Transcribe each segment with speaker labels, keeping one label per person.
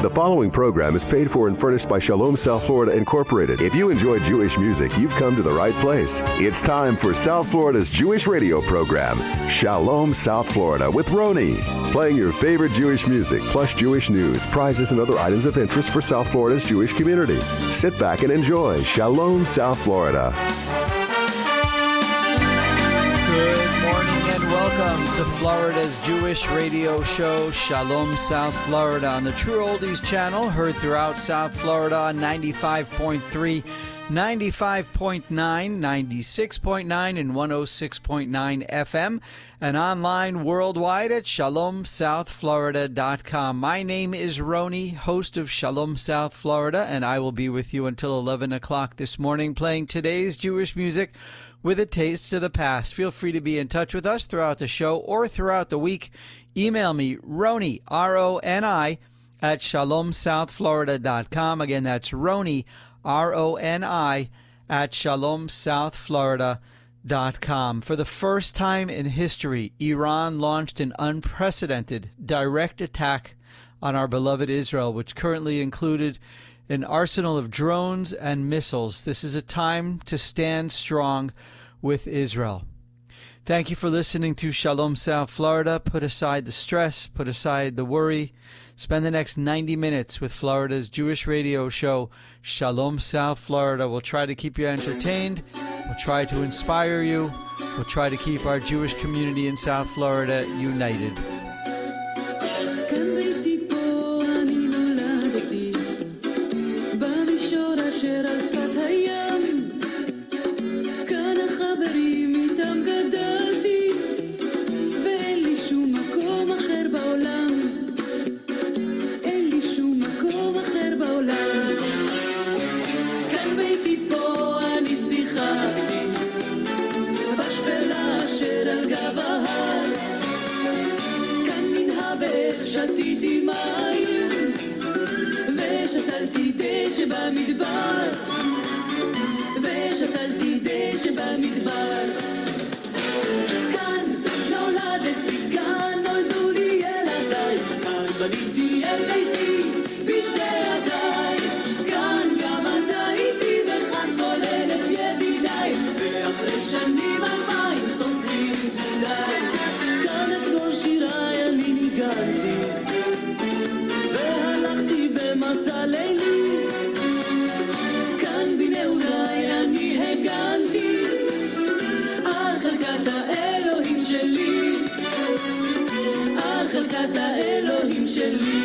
Speaker 1: The following program is paid for and furnished by Shalom South Florida Incorporated. If you enjoy Jewish music, you've come to the right place. It's time for South Florida's Jewish radio program, Shalom South Florida with Roni. Playing your favorite Jewish music, plus Jewish news, prizes, and other items of interest for South Florida's Jewish community. Sit back and enjoy Shalom South Florida.
Speaker 2: Welcome to Florida's Jewish radio show, Shalom South Florida, on the True Oldies channel, heard throughout South Florida on 95.3, 95.9, 96.9, and 106.9 FM, and online worldwide at shalomsouthflorida.com. My name is Roni, host of Shalom South Florida, and I will be with you until 11 o'clock this morning, playing today's Jewish music with a taste of the past. Feel free to be in touch with us throughout the show or throughout the week. Email me, Roni, R-O-N-I, at shalomsouthflorida.com. Again, that's Roni, R-O-N-I, at shalomsouthflorida.com. For the first time in history, Iran launched an unprecedented direct attack on our beloved Israel, which currently included an arsenal of drones and missiles. This is a time to stand strong with Israel. Thank you for listening to Shalom South Florida. Put aside the stress, put aside the worry. Spend the next 90 minutes with Florida's Jewish radio show, Shalom South Florida. We'll try to keep you entertained. We'll try to inspire you. We'll try to keep our Jewish community in South Florida united.
Speaker 3: שתיתי מים ושתלתי דשא במדבר ושתלתי דשא במדבר כאן נולדתי, כאן נולדו לי ילדיי כאן בניתי את ביתי בשתי ידיי כאן גם אתה איתי וכאן כל אלף ידידיי ואחרי שנים 2000 סופרים גדודיי כאן את כל שיריי אני ניגנתי והלכתי במסע לילי כאן בנעוריי אני הגנתי על חלקת האלוהים שלי על חלקת האלוהים שלי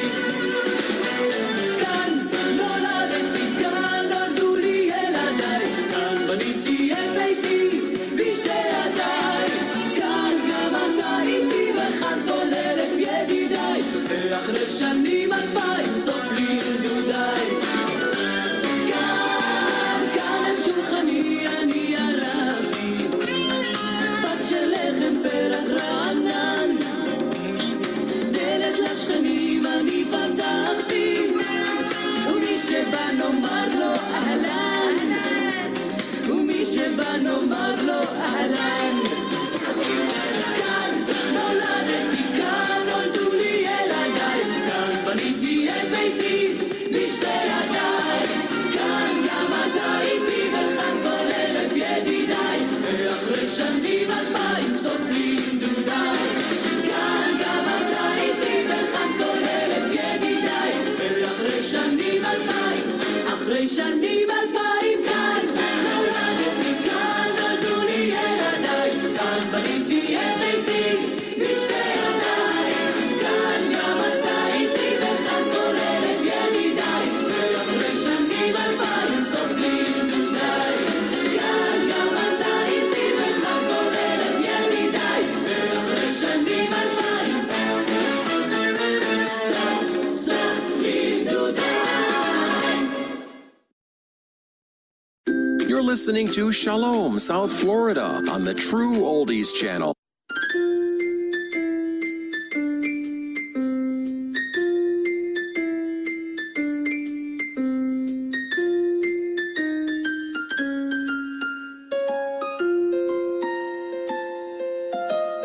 Speaker 3: כאן נולדתי, כאן נולדו לי ילדיי כאן בניתי את ביתי בשתי ידיי כאן גם אתה איתי וכאן כל אלף ידידיי ואחרי שנים 2000 סופלים גדודיי כאן, כאן את שולחני אני ערכתי בת של לחם פרח רענן דלת לשכנים אני פתחתי ומי שבא נאמר לו אהלן ומי שבא נאמר לו אהלן כאן נולדתי, כאן נולדו לי ילדיי כאן בניתי את ביתי בשתי ידיי כאן גם אתה איתי וכאן כל אלף ידידיי ואחרי שנים 2000 סופלים גדודיי כאן גם אתה איתי וכאן כל אלף ידידיי ואחרי שנים 2000 אחרי שנים 2000 כאן נולדתי, כאן נולדו לי ילדיי כאן בניתי את ביתי בשתי ידיי כאן גם אתה איתי וכאן כל אלף ידידיי ואחרי שנים 2000 סופלים גדודיי כאן גם אתה איתי וכאן כל אלף ידידיי ואחרי שנים 2000 סופלים גדודיי.
Speaker 4: You're listening to Shalom South Florida on the True Oldies channel.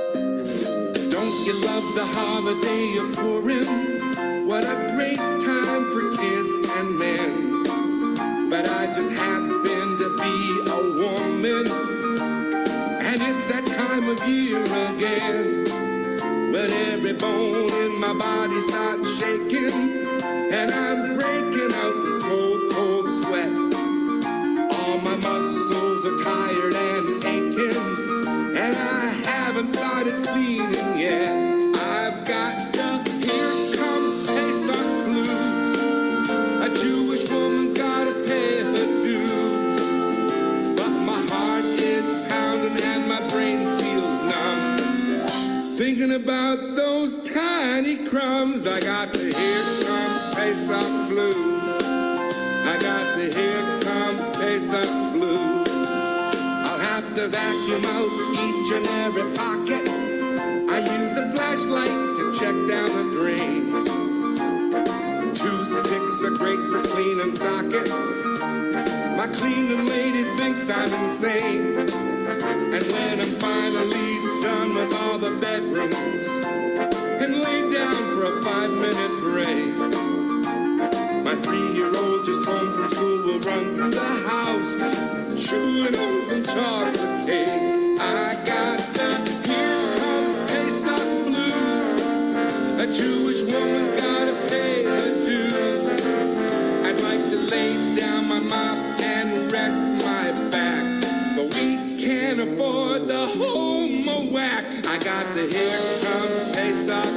Speaker 5: Don't you love the holiday of Purim? What a great time time for kids and men, but I just happen to be a woman. And it's that time of year again, when every bone in my body starts shaking, and I'm breaking out in cold, cold sweat. All my muscles are tired and aching, and I haven't started cleaning yet. I've got the Here Comes Pesach blues. A Jewish woman's gotta pay her dues, but my heart is pounding and my brain feels numb, thinking about those tiny crumbs. I got the Here Comes Pesach blues. I got the Here Comes Pesach blues. I'll have to vacuum out each and every pocket. I use a flashlight to check down the drain. Toothpicks are great for cleaning sockets. My cleaning lady thinks I'm insane. And when I'm finally done with all the bedrooms and lay down for a 5-minute break, my 3-year-old just home from school will run through the house chewing on some chocolate cake. I got the Here Comes Pesach blues. A Jewish woman's gotta pay her dues. I'd like to lay down my mop and rest my back, but we can't afford the home whack. I got the Here Comes Pesach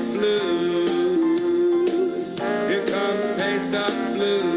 Speaker 5: blues. Here comes Pesach blues.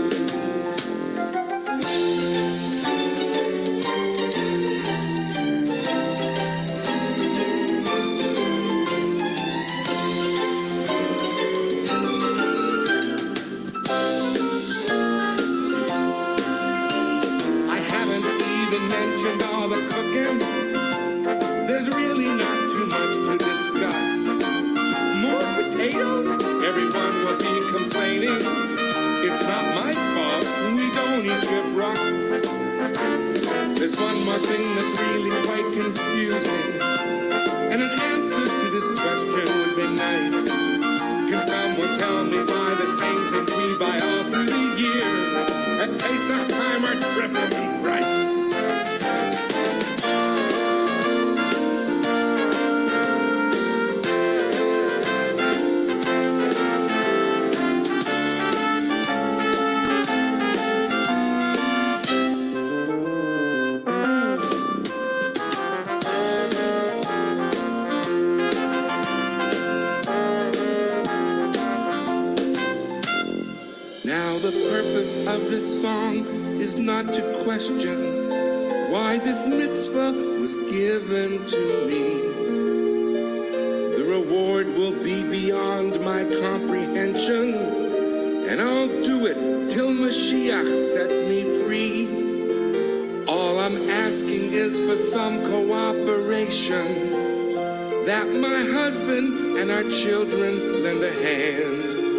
Speaker 5: Mentioned all the cooking. There's really not too much to discuss. More potatoes? Everyone will be complaining. It's not my fault we don't eat your broths. There's one more thing that's really quite confusing, and an answer to this question would be nice. Can someone tell me why the same things we buy all through the year at Pesach time are triple in price? The purpose of this song is not to question why this mitzvah was given to me. The reward will be beyond my comprehension, and I'll do it till Mashiach sets me free. All I'm asking is for some cooperation, that my husband and our children lend a hand.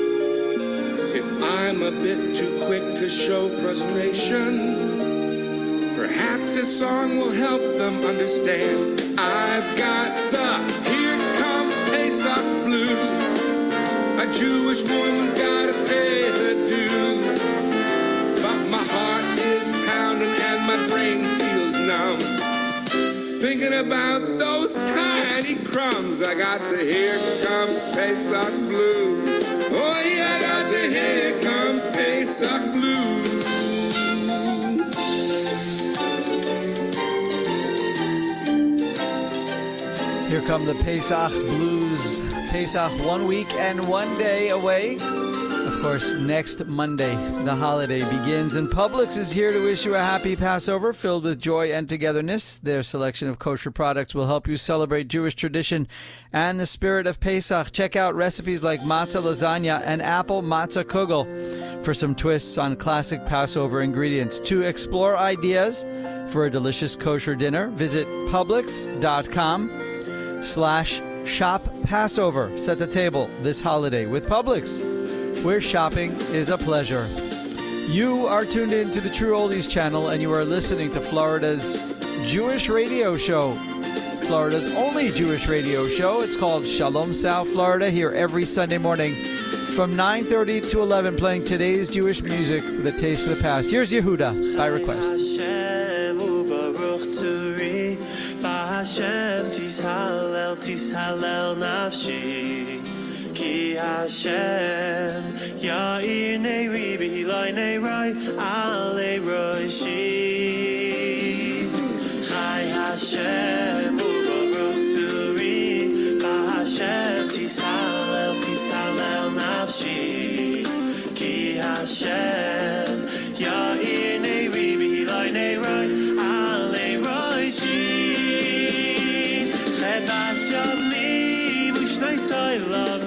Speaker 5: I'm a bit too quick to show frustration, perhaps this song will help them understand. I've got the Here Comes Pesach blues. A Jewish woman's gotta pay her dues, but my heart is pounding and my brain feels numb, thinking about those tiny crumbs. I got the Here Comes Pesach blues. Oh yeah, I got the Here Comes Pesach blues.
Speaker 2: Here come the Pesach blues. Pesach 1 week and 1 day away. Of course, next Monday, the holiday begins, and Publix is here to wish you a happy Passover filled with joy and togetherness. Their selection of kosher products will help you celebrate Jewish tradition and the spirit of Pesach. Check out recipes like matzah lasagna and apple matzah kugel for some twists on classic Passover ingredients. To explore ideas for a delicious kosher dinner, visit Publix.com/shop Passover. Set the table this holiday with Publix, where shopping is a pleasure. You are tuned in to the True Oldies channel, and you are listening to Florida's Jewish radio show. Florida's only Jewish radio show. It's called Shalom South Florida, here every Sunday morning from 9:30 to 11, playing today's Jewish music with a taste of the past. Here's Yehuda by request.
Speaker 6: Ki Hashem Ya'ir Ne'ri B'Hilai Ne'rai Alei Roshi Chai Hashem U'Baruch Tzuri B'Hashem Tisalel Nafshi Ki Hashem Ya'ir Ne'ri B'Hilai Ne'rai Alei Roshi Chevas Yamim U'Shnei Soilam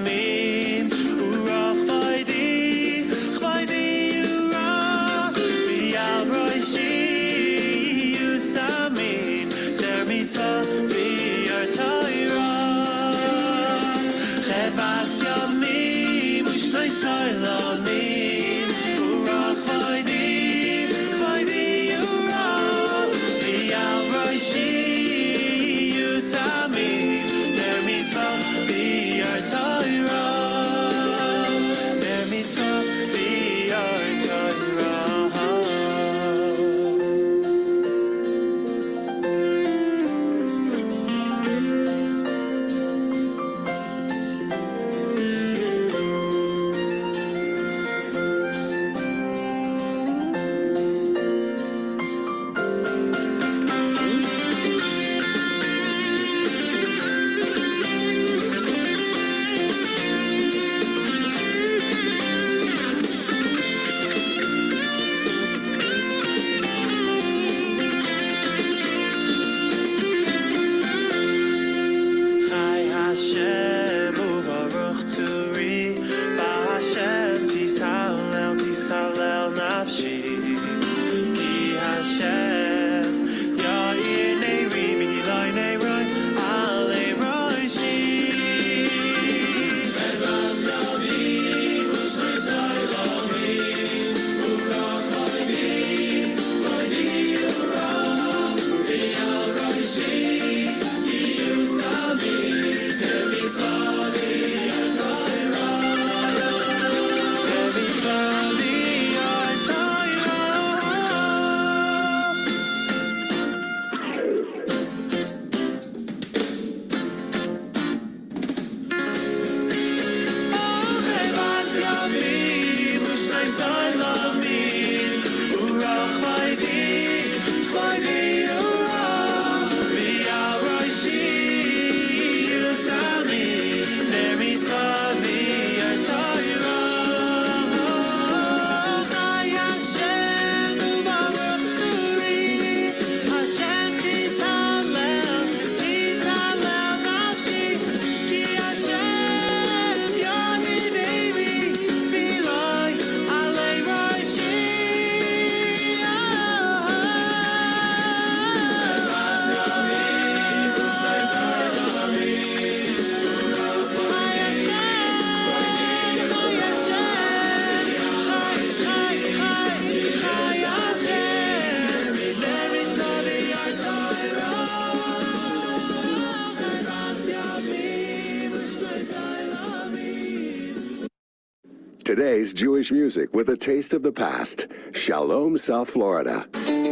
Speaker 1: Today's Jewish music with a taste of the past. Shalom, South Florida.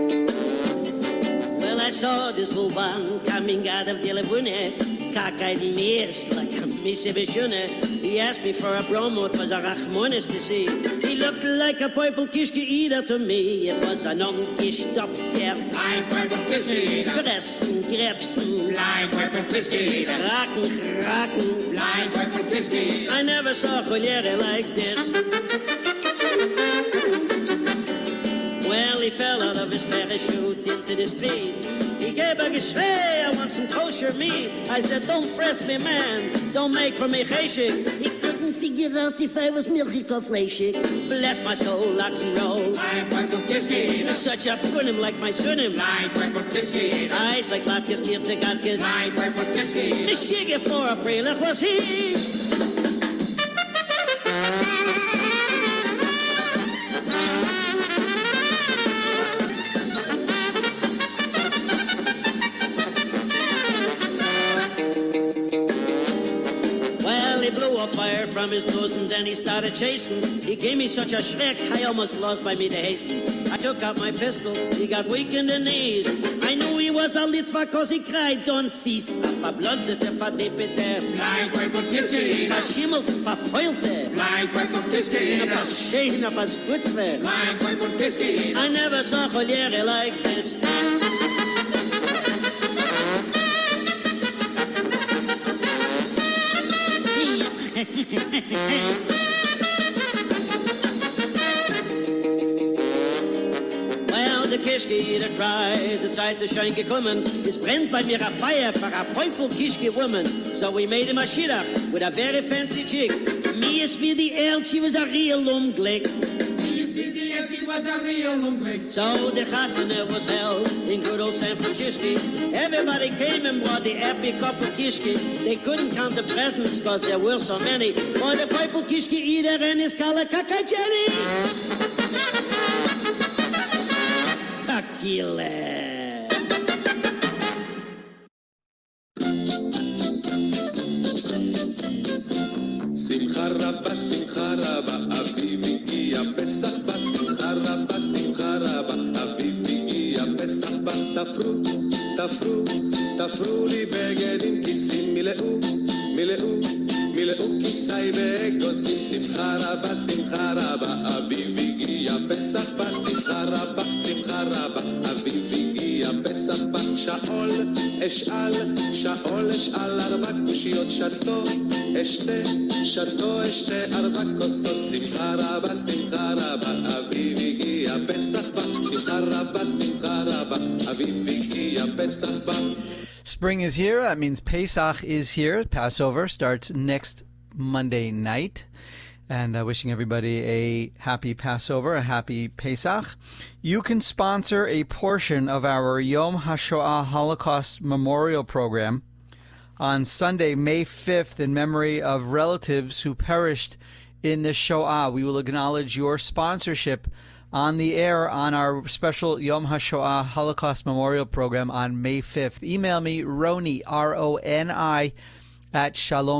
Speaker 7: Well, I saw this Boban coming out of the Laguna, cockeyed ears like a Mississippi. He asked me for a bromo, it was a Rachmonis to see. He looked like a purple kishke eater to me. It was an ungestopfter,
Speaker 8: ein purple kishke eater.
Speaker 7: Fressen, Krebsen,
Speaker 8: Blind purple kishke eater.
Speaker 7: Raken,
Speaker 8: Blind purple kishke eater.
Speaker 7: I never saw Choliere like this. Well, he fell out of his parachute into the street. He gave a geschrei, I want some kosher meat. I said, don't fress me, man, don't make for me cheshik. He couldn't figure out if I was milchik or fleshik. Bless my soul, lots and roll.
Speaker 8: Blind purple kishke eater.
Speaker 7: Such a punim like my sunim.
Speaker 8: Blind purple kishke eater.
Speaker 7: Eyes like latkes, kirtze, gatkes.
Speaker 8: Blind purple kishke eater.
Speaker 7: The shigge for a freilich was he. he blew a fire from his nose and then he started chasing. He gave me such a schreck, I almost lost by me to hasten. I took out my pistol, he got weak in the knees. I knew he was a Litva cause he cried, don't cease. Verblonzete, verdrippete,
Speaker 8: Flying purple kiski,
Speaker 7: verschimmelt, verfeulte,
Speaker 8: flying purple kiski,
Speaker 7: aber schön, aber gutzwe.
Speaker 8: flying purple kiski.
Speaker 7: I never saw Joliere like this. Well, der Kischke cried, die Zeit ist schon gekommen. Es brennt bei mir a fire for a purple Kischke woman. So we made him a shidduch with a very fancy chick. Me is wie die Erd, she was a real umglick.
Speaker 8: It was a real umblick.
Speaker 7: So the chasana was held in good old San Francisco. Everybody came and brought the epic cup of kishki. They couldn't count the presents because there were so many. For the purple kishki eater and his color kakajeri. Tequila.
Speaker 5: שמחה רבה, אביב הגיע פסח בא, שמחה רבה, אביב הגיע פסח בא, תפרו לי בגדים, כיסים מילאו כיסי באגוזים, שמחה רבה, אביב הגיע פסח בא, שמחה רבה, אביב הגיע פסח בא, שאול אשאל 4 קושיות אשתה 4 כוסות, שמחה רבה, אביב הגיע פסח בא, שמחה רבה, אביב הגיע פסח בא.
Speaker 2: Spring is here. That means Pesach is here. Passover starts next Monday night. And wishing everybody a happy Passover, a happy Pesach. You can sponsor a portion of our Yom HaShoah Holocaust Memorial Program on Sunday, May 5th, in memory of relatives who perished in the Shoah. We will acknowledge your sponsorship on the air on our special Yom HaShoah Holocaust Memorial Program on May 5th. Email me, Roni, R-O-N-I, at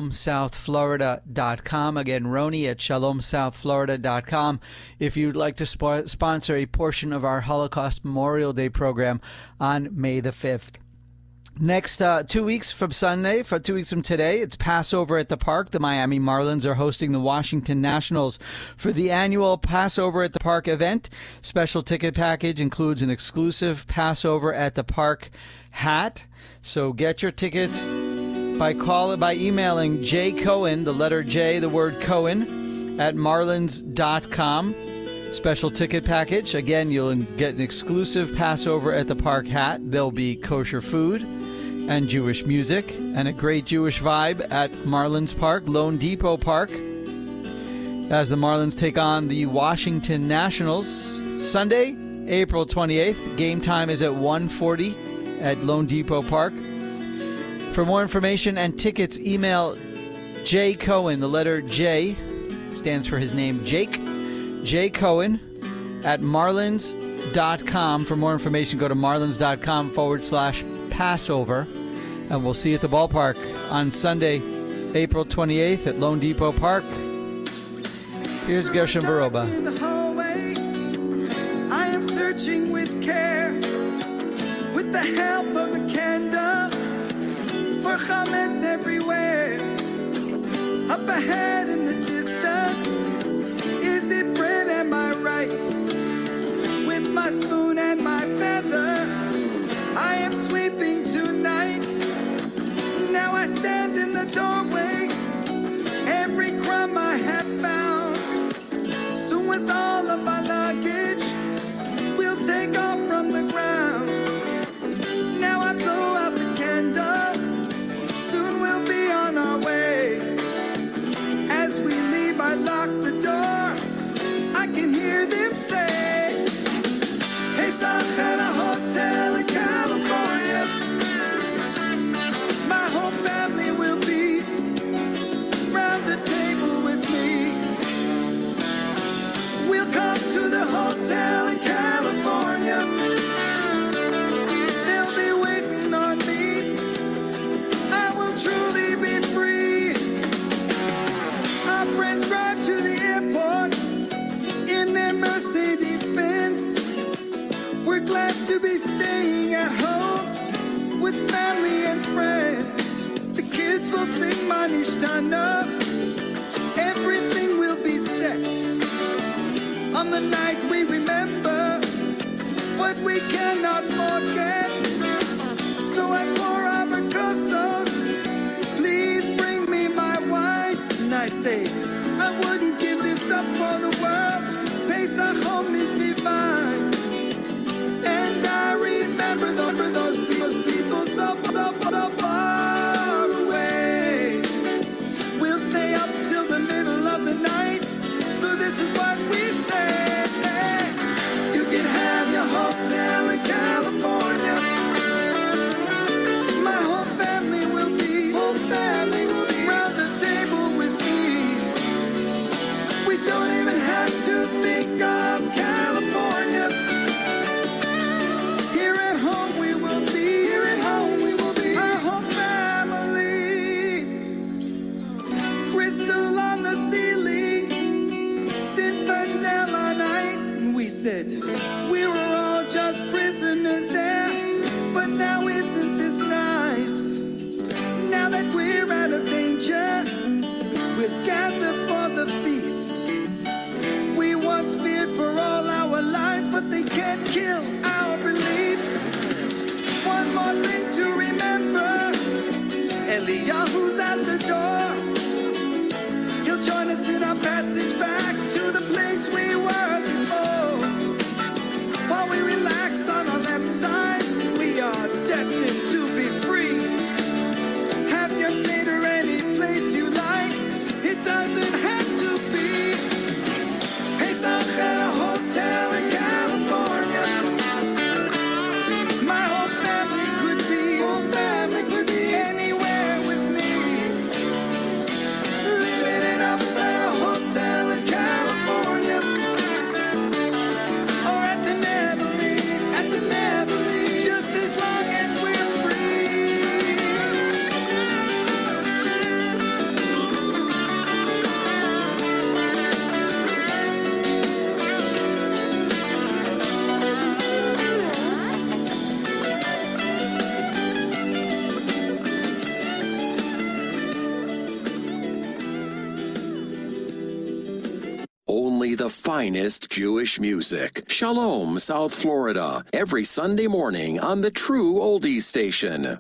Speaker 2: shalomsouthflorida.com. Again, Roni at shalomsouthflorida.com if you'd like to sponsor a portion of our Holocaust Memorial Day program on May the 5th. Next 2 weeks from Sunday, for 2 weeks from today, it's Passover at the Park. The Miami Marlins are hosting the Washington Nationals for the annual Passover at the Park event. Special ticket package includes an exclusive Passover at the Park hat. So get your tickets by emailing J Cohen, the letter J, the word Cohen, at marlins.com. Special ticket package. Again, you'll get an exclusive Passover at the Park hat. There'll be kosher food and Jewish music and a great Jewish vibe at Marlins Park, Lone Depot Park, as the Marlins take on the Washington Nationals. Sunday, April 28th. Game time is at 1:40 at Lone Depot Park. For more information and tickets, email J Cohen, the letter J stands for his name, Jake, J Cohen at marlins.com. For more information, go to marlins.com/Passover, and we'll see you at the ballpark on Sunday, April 28th at Lone Depot Park. Here's Gershon Baroba.
Speaker 9: In the hallway, I am searching with care, with the help of a candle, for chametz everywhere. Up ahead in the distance, is it bread? Am I right? With my spoon and my feather, I am sweeping tonight. Now I stand in the doorway, every crumb I have found. Soon with all of our luggage, we'll take off from the ground. Now I blow out the candle, soon we'll be on our way. As we leave, I lock the door, I can hear them say, Pesach at a hotel in California. My whole family will be Ishtana. Everything will be set on the night we remember what we cannot forget. So I pour abacosos, please bring me my wine. And I say, I wouldn't give this up for the world. Pesach home is divine. And I remember those people so far away. We'll stay up till the middle of the night. So this is what we say. You can have your hotel in California. My whole family will be around the table with me. We don't even have to think of California. Here at home we will be. Our whole family. Crystal on the ceiling, Zinfandel on ice. And we said we were all just prisoners there, but now isn't this nice? Now that we're out of danger, we'll gather for the feast. We once feared for all our lives, but they can't kill our beliefs. One more thing to remember, Eliyahu's at the door. He'll join us in our passage back to the place we were before. While we relax on our left sides, we are destined to be free. Have your Seder any place you like. It doesn't have to be Pesach at a hotel in California. My whole family could be anywhere with me. Living it up at a hotel in California. Or at the Neverland, just as long as we're free.
Speaker 4: Only the finest Jewish music. Shalom, South Florida. Every Sunday morning on the True Oldies Station.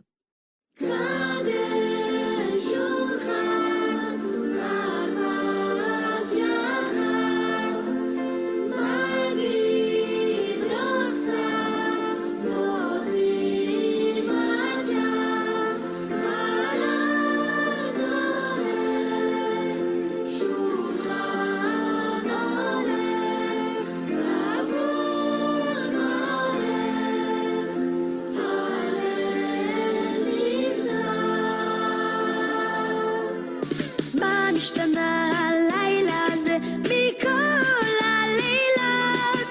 Speaker 10: השתנה הלילה הזה מכל הלילות,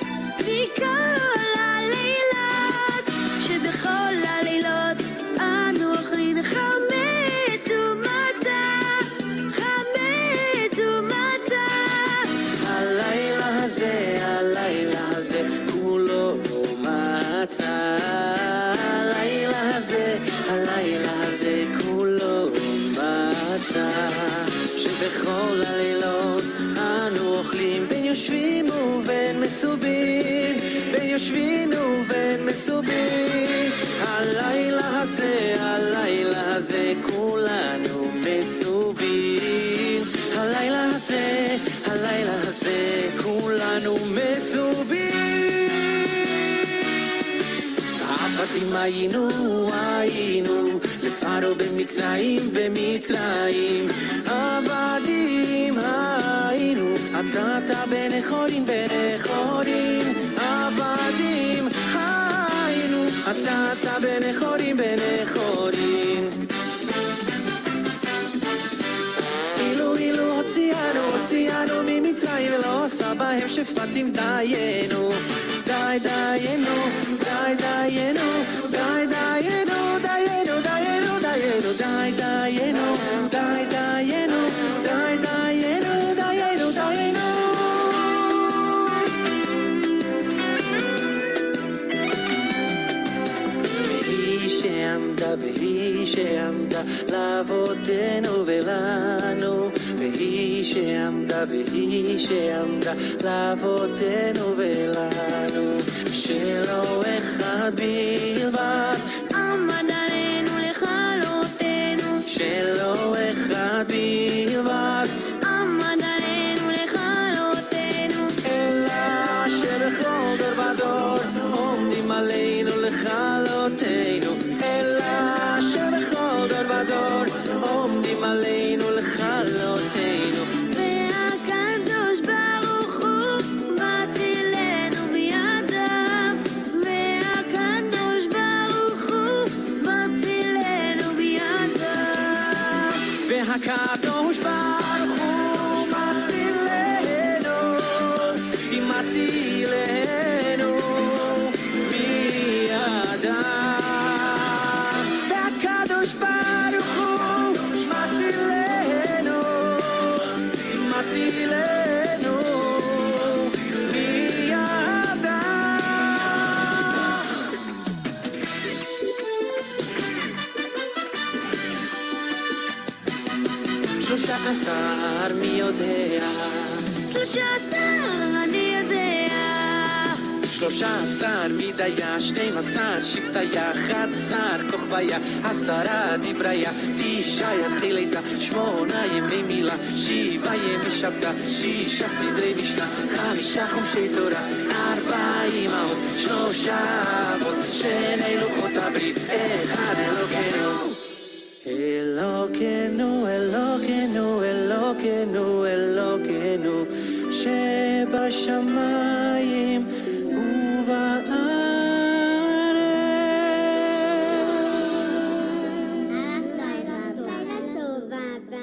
Speaker 10: שבכל הלילות אנו אוכלים חמץ ומצה.
Speaker 6: הלילה הזה כולו מצה. הלילה הזה כולו מצה. שבכל הלילות אנו אוכלים בין יושבים ובין מסובים, הלילה הזה כולנו מסובים. הלילה הזה כולנו מסובים. עבדים היינו לפרעה במצרים, עבדים היינו, אתה בן חורין, עבדים היינו, אתה בן חורין. אילו הוציאנו ממצרים ולא עשה בהם שפטים. דיינו והיא שעמדה לאבותינו ולנו שעמדה והיא שעמדה לאבותינו ולנו, שלא אחד בלבד
Speaker 10: עמד עלינו לכלותנו,
Speaker 6: שלא אחד בלבד
Speaker 10: עמד עלינו לכלותנו,
Speaker 6: אלא שבכל דור ודור עומדים עלינו לכלותנו, אלא שבכל דור ודור עומדים עלינו לכלותנו,
Speaker 10: והקדוש ברוך הוא מצילנו בידיו, והקדוש ברוך הוא מצילנו בידיו,
Speaker 6: והקדוש ברוך הוא מצילנו, מצילנו בידיו, והקדוש ברוך הוא מצילנו, מצילנו בידיו. 13 מי יודע,
Speaker 10: 13 אני יודע,
Speaker 6: 13 מידיה, 12 שבטיה, 11 כוכביה, 10 דיבריה, 9 יתחיל איתה, 8 ימי מילה, 7 ימי שבתה, 6 סדרי משנה, 5 חומשי תורה, 4 אמהות, 3 אבות, 2 לוחות הברית, 1 אלוקינו. אלוקינו, אלוקינו, אלוקינו, אלוקינו, שבשמיים ובארץ.
Speaker 10: לילה טוב אבא.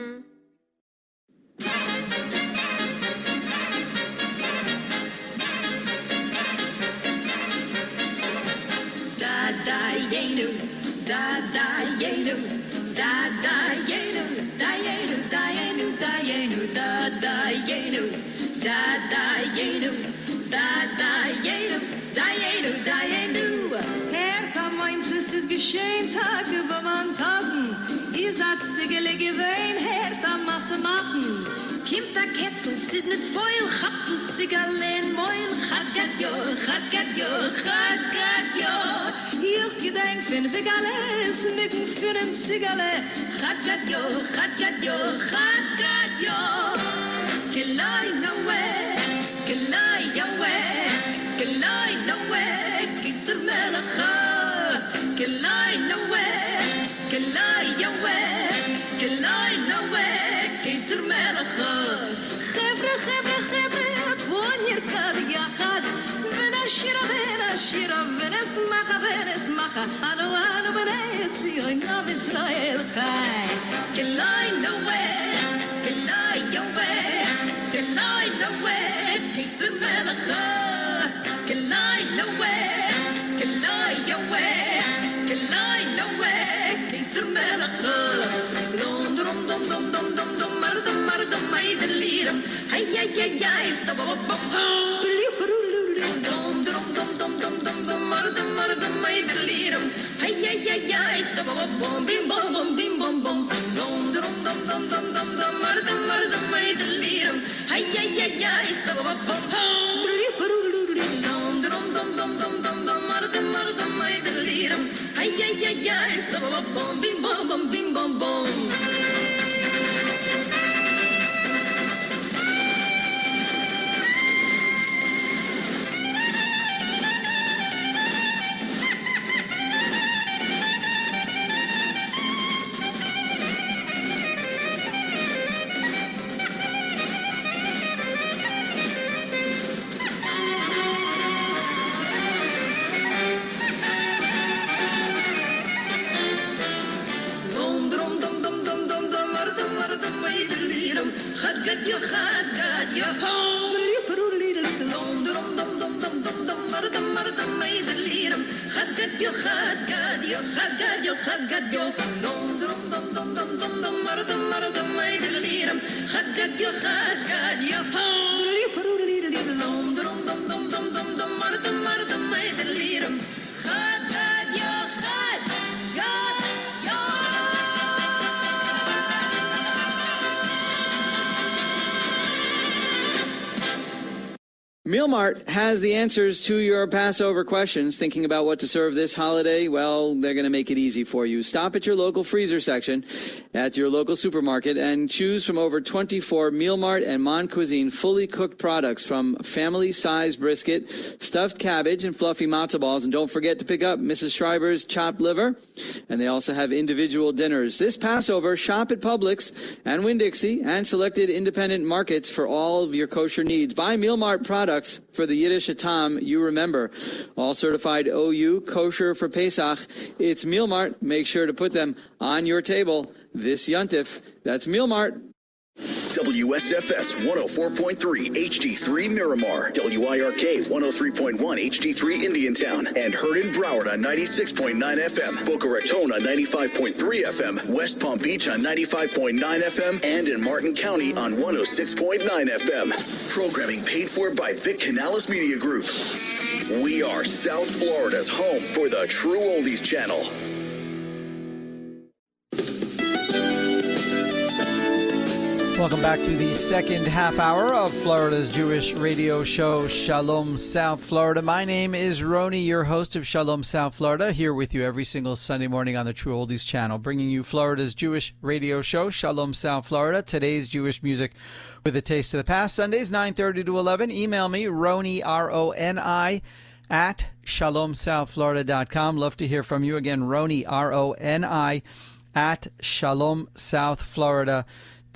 Speaker 3: Da-da-yenu, da-da-yenu, da-da-yenu, da-yenu, da-yenu, da-yenu, da-da-yenu, da-da-yenu, da-da-yenu, da-yenu, da-yenu. Hört am eins, es ist geschehen, Tag über man Tagen. Ihr seid Sigele gewähnt, hört am Masse Matten. Kimmt a Ketz und es ist nicht voll, habt du Sigale in Moil, chagat jo, chagat jo, chagat jo. Ich gedenk fin Vigale, es nicken für den Sigale, chagat jo, chagat jo, chagat jo. Kelai no way, kelai no way, kelai no way, kisur melacha. Kelai no way, kelai no way, kelai no way, kisur melacha. Chevre, chevre, chevre, bוא נרקד יחד, ונשירה ונשירה, ונשמחה ונשמחה, אנו בני ציון, עם ישראל חי. kelai no way, kelai no way, kelai no way, kisur melacha. Kelai no way, kelai no way, kelai no way, kisur melacha. Dum dum dum dum dum dum dum, mardum mardum, maydeliram. Hey hey hey hey, stop up up. Dum dum dum dum dum dum dum, mardum mardum, maydeliram. Hey hey hey hey, stop up bom bim bom bom bim bom bom. Dum dum dum dum dum dum dum, mardum mardum, maydeliram. Hey hey hey hey, stop up up. Dum dum dum dum dum dum dum, mardum mardum, maydeliram. Hey hey hey hey, stop up bom bim bom bom bim bom bom. Chagat yo, chagat yo, dum dum dum dum dum dum dum, mardum mardum, maydeliram. Chagat yo, chagat yo, chagat yo, chagat yo, dum dum dum dum dum dum dum, mardum mardum, maydeliram. Chagat yo, chagat yo, dum dum dum dum dum dum dum, mardum mardum, maydeliram. Chagat yo, chagat yo.
Speaker 2: Meal Mart has the answers to your Passover questions. Thinking about what to serve this holiday? Well, they're going to make it easy for you. Stop at your local freezer section at your local supermarket and choose from over 24 Meal Mart and Mon Cuisine fully cooked products, from family-sized brisket, stuffed cabbage, and fluffy matzo balls. And don't forget to pick up Mrs. Schreiber's chopped liver. And they also have individual dinners. This Passover, shop at Publix and Winn-Dixie and selected independent markets for all of your kosher needs. Buy Meal Mart products for the Yiddish Atam you remember. All certified OU, kosher for Pesach. It's Meal Mart. Make sure to put them on your table this Yontif. That's Meal Mart.
Speaker 11: WSFS 104.3 HD3 Miramar, WIRK 103.1 HD3 Indiantown, and heard in Broward on 96.9 FM, Boca Raton on 95.3 FM, West Palm Beach on 95.9 FM, and in Martin County on 106.9 FM. Programming paid for by Vic Canales Media Group. We are South Florida's home for the True Oldies Channel.
Speaker 2: Welcome back to the second half hour of Florida's Jewish radio show, Shalom South Florida. My name is Roni, your host of Shalom South Florida, here with you every single Sunday morning on the True Oldies channel, bringing you Florida's Jewish radio show, Shalom South Florida, today's Jewish music with a taste of the past. Sundays, 9:30 to 11. Email me, Roni, R-O-N-I, at shalomsouthflorida.com. Love to hear from you. Again, Roni, R-O-N-I, at shalomsouthflorida.com.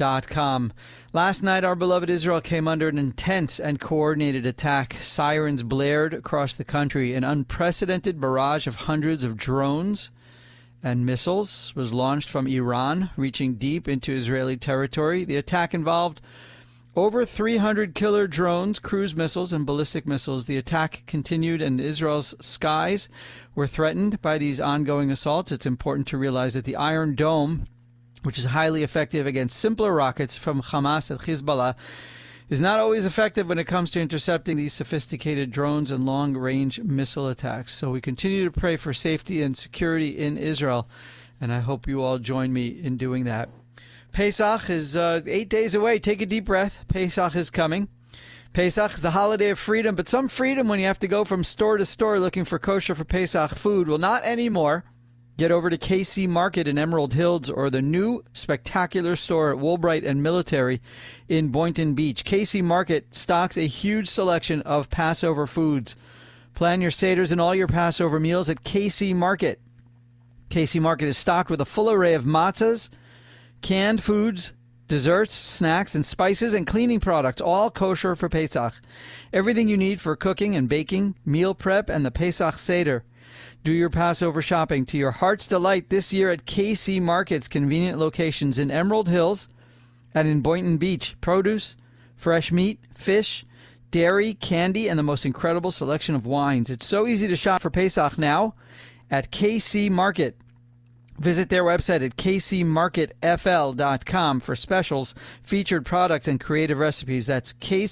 Speaker 2: Last night, our beloved Israel came under an intense and coordinated attack. Sirens blared across the country. An unprecedented barrage of hundreds of drones and missiles was launched from Iran, reaching deep into Israeli territory. The attack involved over 300 killer drones, cruise missiles, and ballistic missiles. The attack continued, and Israel's skies were threatened by these ongoing assaults. It's important to realize that the Iron Dome, which is highly effective against simpler rockets from Hamas and Hezbollah, is not always effective when it comes to intercepting these sophisticated drones and long-range missile attacks. So we continue to pray for safety and security in Israel, and I hope you all join me in doing that. Pesach is 8 days away. Take a deep breath. Pesach is coming. Pesach is the holiday of freedom, but some freedom when you have to go from store to store looking for kosher for Pesach food. Well, not anymore. Get over to KC Market in Emerald Hills or the new spectacular store at Woolbright and Military in Boynton Beach. KC Market stocks a huge selection of Passover foods. Plan your seders and all your Passover meals at KC Market. KC Market is stocked with a full array of matzahs, canned foods, desserts, snacks, and spices and cleaning products, all kosher for Pesach. Everything you need for cooking and baking, meal prep, and the Pesach Seder. Do your Passover shopping to your heart's delight this year at KC Market's convenient locations in Emerald Hills and in Boynton Beach. Produce, fresh meat, fish, dairy, candy, and the most incredible selection of wines. It's so easy to shop for Pesach now at KC Market. Visit their website at kcmarketfl.com for specials, featured products, and creative recipes. That's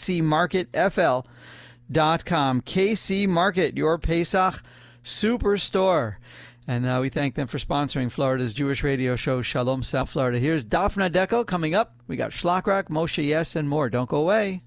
Speaker 2: kcmarketfl.com. KC Market, your Pesach Superstore. And we thank them for sponsoring Florida's Jewish radio show, Shalom South Florida. Here's Daphna Dekel coming up. We got Shlakrak, Moshe Yes, and more. Don't go away.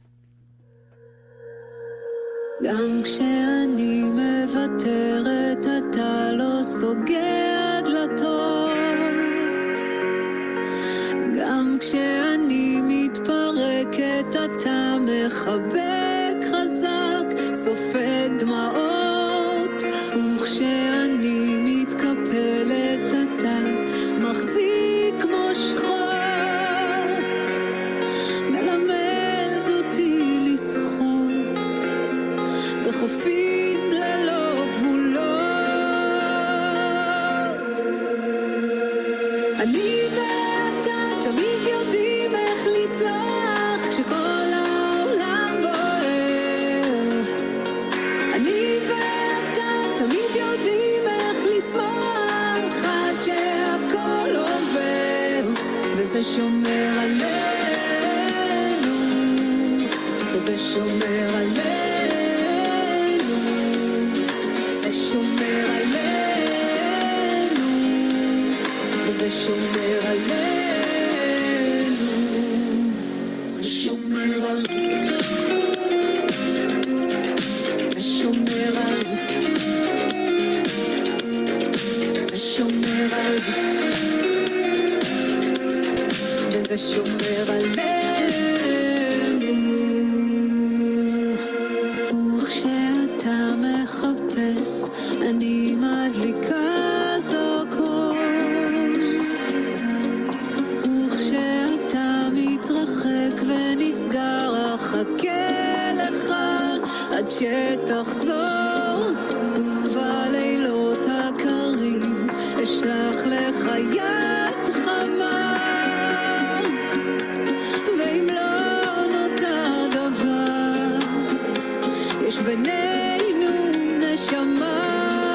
Speaker 12: גם כשאני מוותרת אתה לא סוגר דלתות, גם כשאני מתפרקת אתה מחבק חזק, סופג דמעות, וכשאני מתקפלת אתה מחזיק מושכות, מלמד אותי לשחות בחופים ללא גבולות. אני ואתה תמיד יודעים איך לסלוח כשכל העולם בוער. אני ואתה תמיד יודעים איך לשמוח עד שהכל עובר, וזה שומר עלינו, וזה שומר עלינו, שומר עלינו, וזה שומר עלינו, זה שומר עלינו. עלינו. וכשאתה מחפש אני מדליקה זרקור, וכשאתה מתרחק ונסגר אחכה לך עד שתחזור, ובלילות הקרים אשלח לך יד חמה, ואם לא נותר דבר יש בינינו נשמה.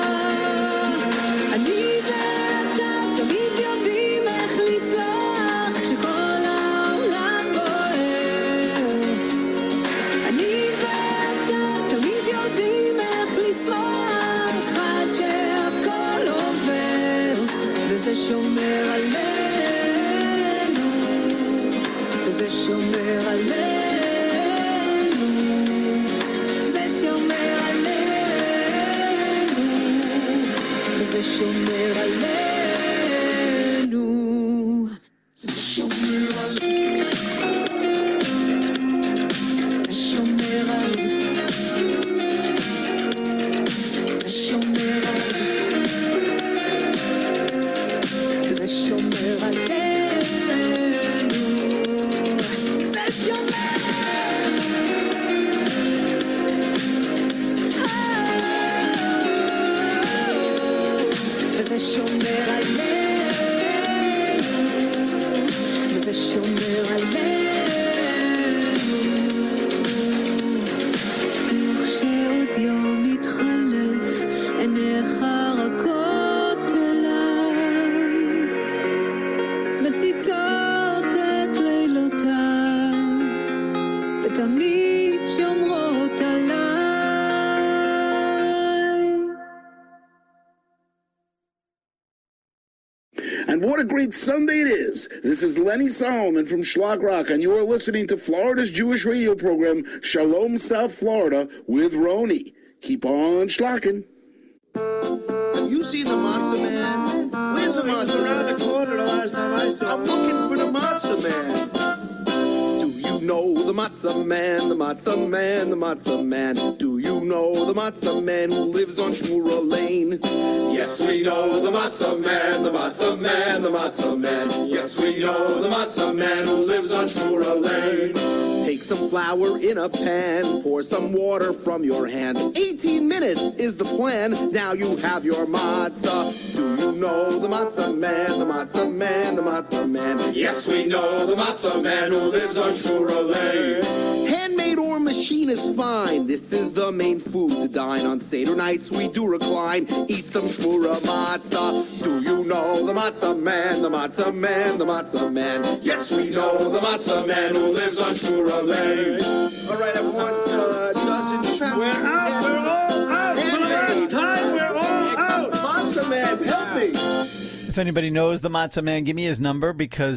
Speaker 12: אני ואתה תמיד יודעים איך לסלוח כשכל העולם בוער. אני ואתה תמיד יודעים איך לסלוח עד שהכל עובר, וזה שומר עלינו, וזה שומר עלינו, זה שומר עלינו, וזה שומר עלינו, זה שומר עלינו, זה שומר עלינו, זה שומר עלינו, זה שומר עלינו, זה שומר. וזה שומר עלינו, וזה שומר עלינו. וכשעוד יום מתחלף עיניך רכות אליי, מציתות את לילותיי ותמיד שומרות עליי.
Speaker 13: And what a great Sunday it is. This is Lenny Solomon from Schlag Rock, and you are listening to Florida's Jewish radio program, Shalom South Florida, with Roni. Keep on schlocking.
Speaker 14: Have you seen the Matzah Man? Where's the Matzah Man? Around the corner the last time I saw him. I'm looking for the Matzah Man. Do you know the Matzah Man, the Matzah Man, the Matzah Man? Do you know the Matzah Man who lives on Shmura Lane? Yes, we know the Matzah Man, the Matzah Man, the Matzah Man. Yes, we know the Matzah Man who lives on Shmura Lane. Take some flour in a pan, pour some water from your hand. 18 minutes is the plan, now you have your matzah. Do you know the Matzah Man, the Matzah Man, the Matzah Man? Yes, we know the Matzah Man who lives on Shmura Lane. Handmade or machine is fine, this is the main food to dine. On Seder nights we do recline, eat some Shmura matzah. Do you know the Matzah Man, the Matzah Man, the Matzah Man? Yes, we know the Matzah Man who lives on Shmura Lane. All right, I want a dozen shrimp. We're out, we're all out. For the last time, we're all out. Matzah Man, help me.
Speaker 2: If anybody knows the Matzah Man, give me his number, because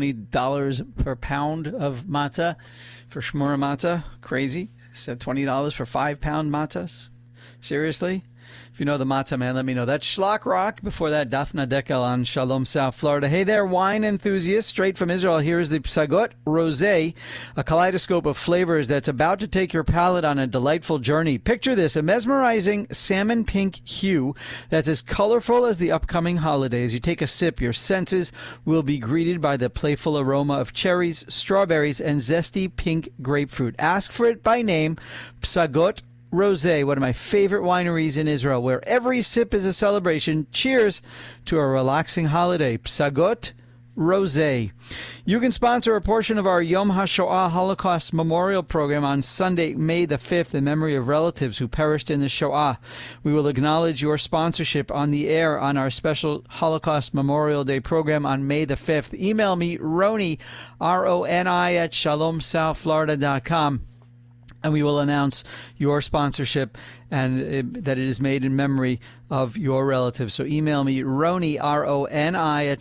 Speaker 2: $20 per pound of matzah for Shmura matzah. Crazy. Said $20 for 5-pound matzahs. Seriously? If you know the Matzah Man, let me know. That's Schlock Rock. Before that, Daphna Dekel on Shalom South Florida. Hey there, wine enthusiasts. Straight from Israel, here is the Psagot Rosé, a kaleidoscope of flavors that's about to take your palate on a delightful journey. Picture this, a mesmerizing salmon pink hue that's as colorful as the upcoming holidays. You take a sip, your senses will be greeted by the playful aroma of cherries, strawberries, and zesty pink grapefruit. Ask for it by name, Psagot Rosé, one of my favorite wineries in Israel, where every sip is a celebration. Cheers to a relaxing holiday. Psagot Rosé. You can sponsor a portion of our Yom HaShoah Holocaust Memorial Program on Sunday, May the 5th, in memory of relatives who perished in the Shoah. We will acknowledge your sponsorship on the air on our special Holocaust Memorial Day program on May the 5th. Email me, Roni, R-O-N-I, at shalomsouthflorida.com. And we will announce your sponsorship and that it is made in memory of your relatives. So email me, Roni, R-O-N-I, at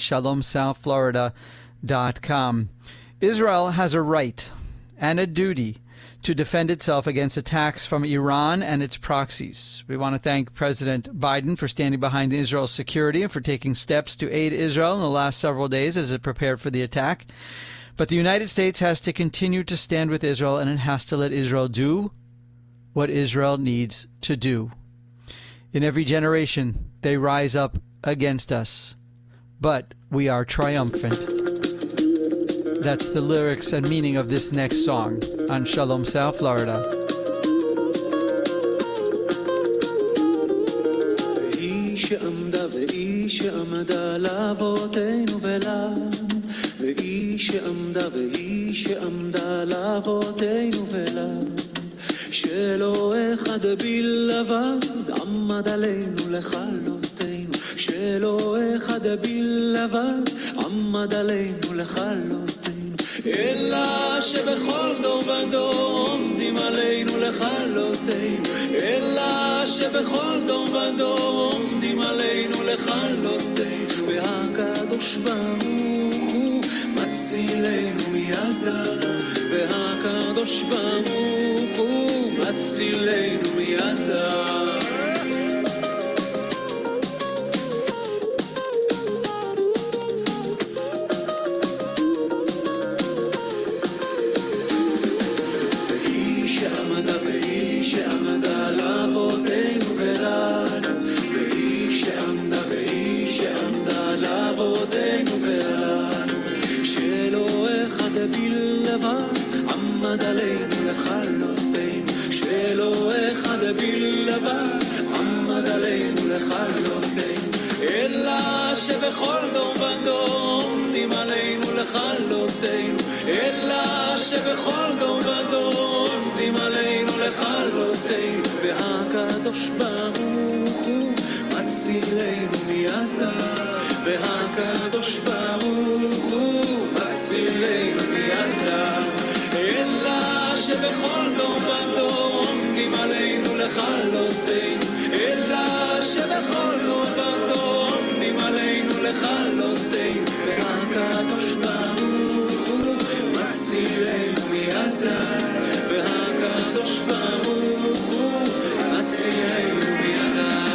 Speaker 2: shalomsouthflorida.com. Israel has a right and a duty to defend itself against attacks from Iran and its proxies. We want to thank President Biden for standing behind Israel's security and for taking steps to aid Israel in the last several days as it prepared for the attack. But the United States has to continue to stand with Israel, and it has to let Israel do what Israel needs to do. In every generation, they rise up against us, but we are triumphant. That's the lyrics and meaning of this next song on Shalom South Florida.
Speaker 6: והיא שעמדה והיא שעמדה לאבותינו ולנו, והיא שעמדה והיא שעמדה לאבותינו ולנו, שלא אחד בלבד עמד עלינו לכלותנו, שלא אחד בלבד עמד עלינו לכלותנו, אלא שבכל דור ודור עומדים עלינו לכלותנו, אלא שבכל דור ודור עומדים עלינו לכלותנו, והקדוש ברוך הוא מצילנו מידם, והקדוש ברוך הוא מצילנו מידם. עמד עלינו לכלותנו, שלא אחד בלבד עמד עלינו לכלותנו, אלא שבכל דור ודור עומדים עלינו לכלותנו, אלא שבכל דור ודור עומדים עלינו לכלותנו, והקדוש ברוך הוא מצילנו מידם, והקדוש ברוך הוא מצילנו מידם, אלא שבכל דור ודור עומדים עלינו לכלותנו, אלא שבכל דור ודור עומדים עלינו לכלותנו, והקדוש ברוך הוא מצילנו מידם, והקדוש ברוך הוא מצילנו מידם.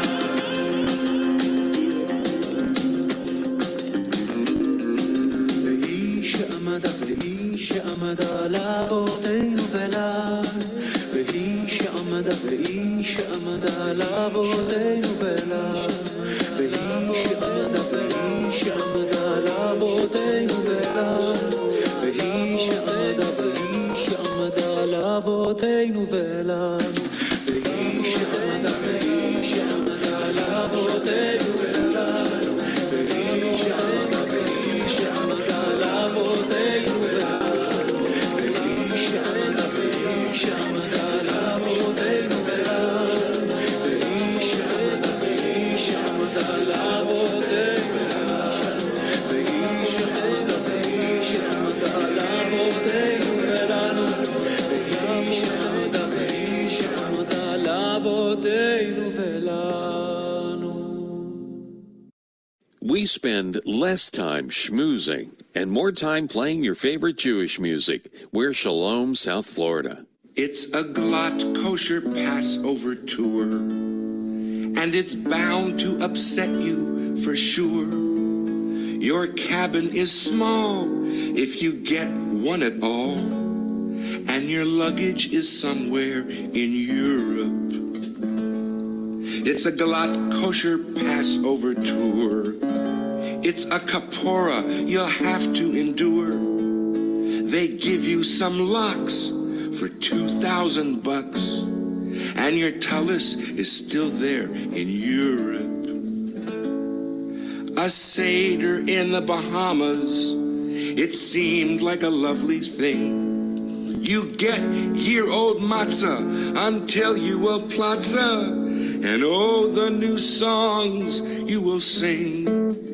Speaker 6: שעמדה לאבותינו ולנו, והיא שעמדה והיא שעמדה לאבותינו ולנו, והיא שעמדה והיא שעמדה לאבותינו ולנו, והיא שעמדה והיא שעמדה לאבותינו ולנו, והיא שעמדה והיא שעמדה לאבותינו ולנו, והיא שעמדה והיא שעמדה לאבותינו ולנו, שעמדה והיא שעמדה לאבותינו ולנו, והיא שעמדה והיא שעמדה לאבותינו ולנו, והיא שעמדה והיא שעמדה לאבותינו ולנו, והיא שעמדה והיא שעמדה לאבותינו ולנו.
Speaker 4: We spend less time schmoozing and more time playing your favorite Jewish music. We're Shalom, South Florida.
Speaker 5: It's a Glatt Kosher Passover tour, and it's bound to upset you for sure. Your cabin is small if you get one at all, and your luggage is somewhere in Europe. It's a Glatt Kosher Passover tour. It's a kapora you'll have to endure. They give you some lox for $2,000, and your tallis is still there in Europe. A Seder in the Bahamas, it seemed like a lovely thing. You get year-old matzah until you will plaza, and oh, the new songs you will sing.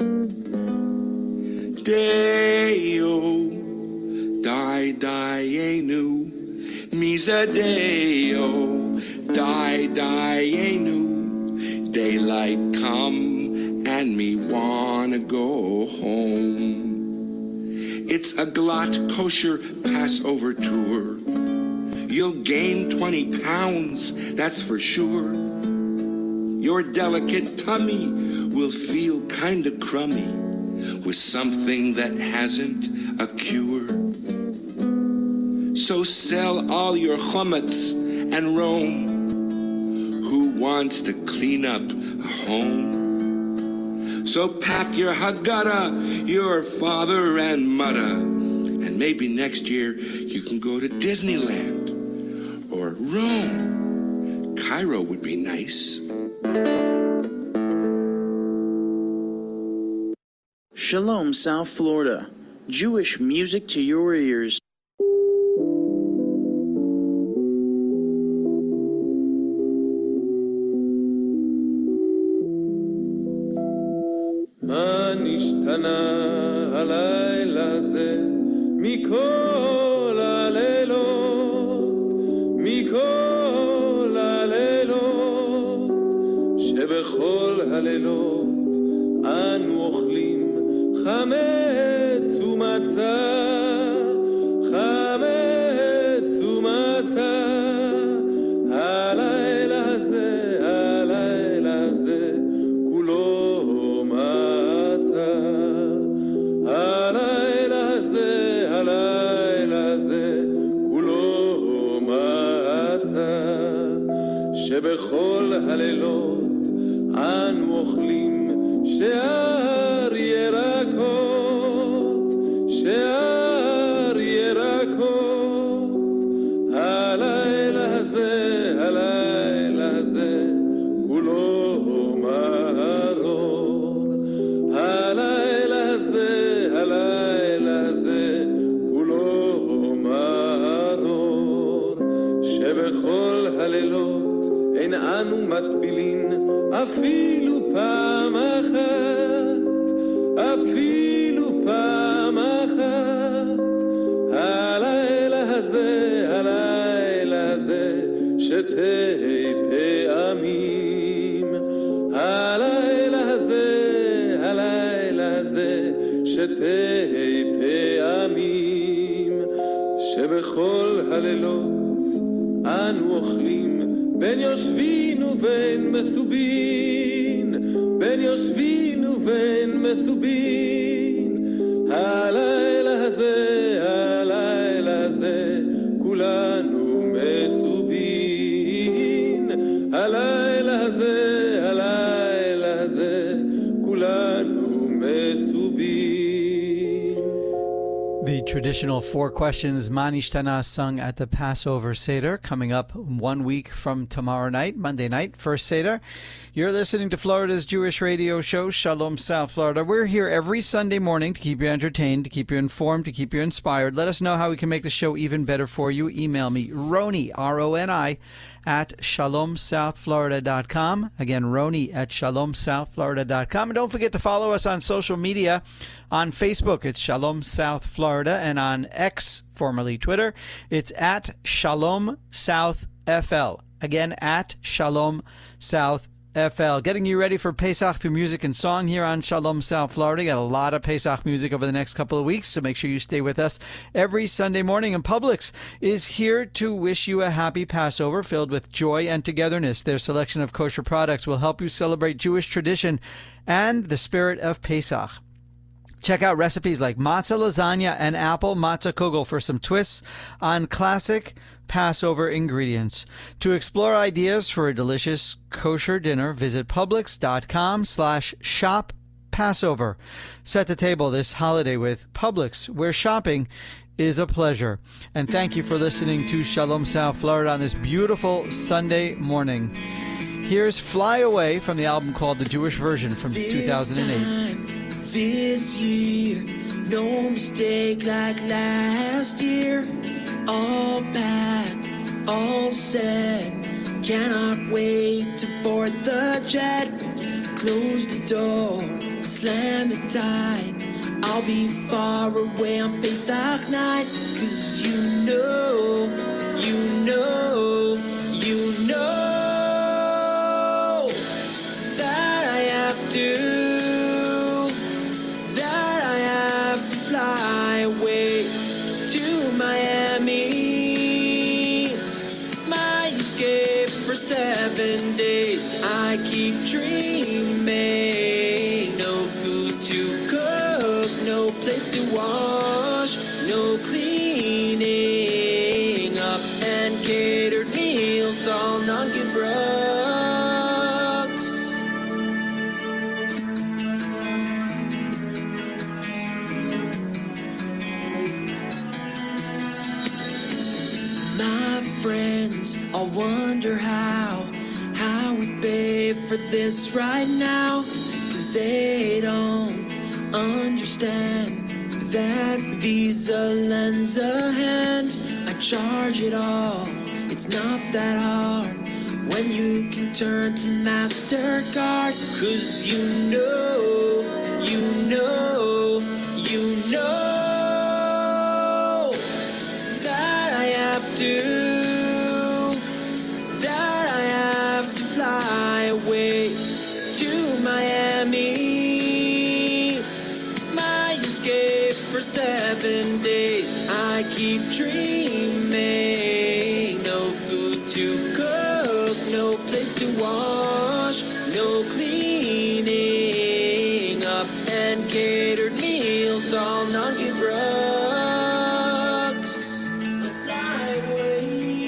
Speaker 5: Deo, die, dienu, Misadeo, die, dienu. Daylight come and me wanna go home. It's a Glatt Kosher Passover tour. You'll gain 20 pounds, that's for sure. Your delicate tummy will feel kinda crummy, with something that hasn't a cure. So sell all your chametz and roam. Who wants to clean up a home? So pack your Haggadah, your father and mother, and maybe next year you can go to Disneyland or Rome. Cairo would be nice.
Speaker 15: Shalom, South Florida. Jewish music to your ears.
Speaker 16: מה נשתנה הלילה הזה מכל הלילות, מכל הלילות, שבכל הלילות אנו אוכלים חמץ ומצה, חמץ ומצה. הלילה הזה, הלילה הזה, כולו מצה. הלילה הזה, הלילה הזה, כולו מצה. שבכל הלילות אנו אוכלים שאר ירקות, שאר ירקות. הלילה הזה, הלילה הזה, כולו מרור. הלילה הזה, הלילה הזה, כולו מרור. שבכל הלילות אין אנו מטבילין אפילו פעם אחת, אפילו פעם אחת. הלילה הזה, הלילה הזה, שתי פעמים. הלילה הזה, הלילה הזה, שתי פעמים. שבכל הלילות אנו אוכלים בין יושבין ובין מסובין, בין יושבין ובין מסובין. הלילה הזה, הלילה הזה, כולנו מסובין. הלילה הזה, הלילה הזה, כולנו מסובין.
Speaker 2: The traditional four questions Manishtana sung at the Passover Seder, coming up 1 week from tomorrow night, Monday night, first Seder. You're listening to Florida's Jewish radio show, Shalom South Florida. We're here every Sunday morning to keep you entertained, to keep you informed, to keep you inspired. Let us know how we can make the show even better for you. Email me, Roni, R-O-N-I, at shalomsouthflorida.com. Again, Roni at shalomsouthflorida.com. And don't forget to follow us on social media. On Facebook, it's Shalom South Florida. And on X, formerly Twitter, it's at Shalom South FL. Again, at Shalom South FL. Getting you ready for Pesach through music and song here on Shalom South Florida. Got a lot of Pesach music over the next couple of weeks, so make sure you stay with us every Sunday morning. And Publix is here to wish you a happy Passover filled with joy and togetherness. Their selection of kosher products will help you celebrate Jewish tradition and the spirit of Pesach. Check out recipes like matzah lasagna and apple matzah kugel for some twists on classic Passover ingredients. To explore ideas for a delicious kosher dinner, visit Publix.com/shop Passover. Set the table this holiday with Publix, where shopping is a pleasure. And thank you for listening to Shalom South Florida on this beautiful Sunday morning. Here's Fly Away from the album called The Jewish Version from 2008.
Speaker 17: This year, no mistake like last year. All packed, all set. Cannot wait to board the jet. Close the door, slam it tight. I'll be far away on Pesach night. 'Cause you know that I have to fly away to Miami. My escape for 7 days. I keep dreaming. No food to cook. friends all wonder how we pay for this right now. 'Cause they don't understand that Visa lends a hand. I charge it all, it's not that hard when you can turn to MasterCard. 'Cause you know that I have to fly away to Miami, my escape for 7 days. I keep dreaming, no food to cook, no plates to wash, no cleaning up, and catered meals, all non-Gibrux. Fly away,